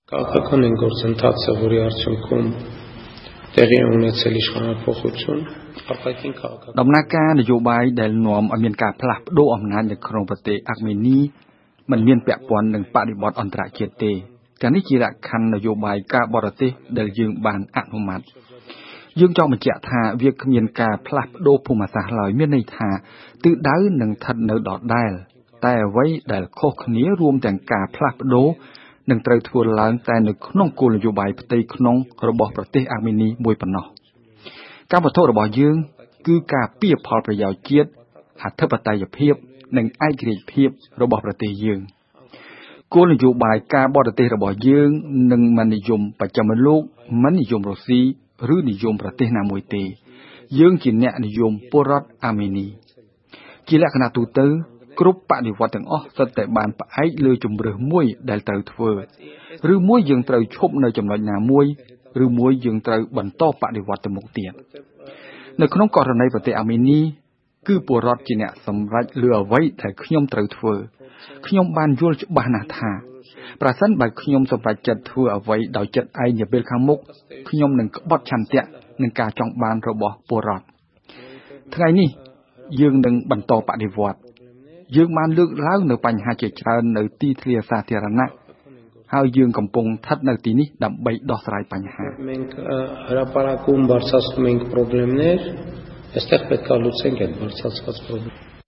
Քաղաքական են գործընթացը, որի արդյունքում տեղի է ունեցել իշխանափոխություն, արտաքին քաղաքական ដំណើរការនយោបាយដែលនាំឲ្យមានការផ្លាស់ប្ដូរអំណាចនៅក្នុងប្រទេសអាក់មេនីមិនមានពាក់ព័ន្ធនឹងបដិវត្តន៍អន្តរជាតិទេទាំងនេះជាលក្ខខណ្ឌនយោបាយការបរទេសដែលយើងបានអនុម័តយើងចង់បញ្ជាក់ថាវាគ្មានការផ្លាស់ប្ដូរភូមិសាស្ត្រឡើយមានន័យថាទិសដៅនឹងស្ថិតនៅដដែលតែអ្វីដែលខុសគ្នារួមទាំងការផ្លាស់ប្ដូរនឹងត្រូវធ្វើឡើងតែនៅក្នុងគោលនយោបាយផ្ទៃក្នុងរបស់ប្រទេសអាមេនីមួយប៉ុណ្ណោះការវត្ថុរបស់យើងគឺការពារផលប្រយោជន៍ជាតិអធិបតេយ្យភាពនិងឯករាជ្យភាពរបស់ប្រទេសយើងគោលនយោបាយការបរទេសរបស់យើងនឹងមិននិយមបច្ចឹមលោកមិននិយមរុស្ស៊ីឬនិយមប្រទេសណាមួយទេយើងជាអ្នកនិយមពលរដ្ឋអាមេនីជាលក្ខណៈទូទៅគ្រប់បដិវត្តន៍ទាំងអស់សុទ្ធតែបានផ្អែកលើជំរើសមួយដែលត្រូវធ្វើឬមួយយើងត្រូវឈប់នៅចំណុចណាមួយឬមួយយើងត្រូវបន្តបដិវត្តន៍ទៅមុខទៀតនៅក្នុងករណីប្រទេសអាមេនីគឺពលរដ្ឋជាអ្នកសម្រេចលើអ្វីដែលខ្ញុំត្រូវធ្វើខ្ញុំបានយល់ច្បាស់ណាស់ថាប្រសិនបើខ្ញុំសម្រេចចិត្តធ្វើអ្វីដោយចិត្តឯងនាពេលខាងមុខខ្ញុំនឹងក្បត់ឆន្ទៈនឹងការចង់បានរបស់ពលរដ្ឋថ្ងៃនេះយើងនឹងបន្តបដិវត្តន៍យើងបានលើកឡើងនៅបញ្ហាជាច្រើននៅទីធ្លាសាធារណៈហើយយើងកំពុងស្ថិតនៅទីនេះដើម្បីដោះស្រាយបញ្ហា մենք հրապարակում բարձրացնում ենք խնդիրներ, այստեղ պետք է լուծենք այդ բարձրացված խնդիրները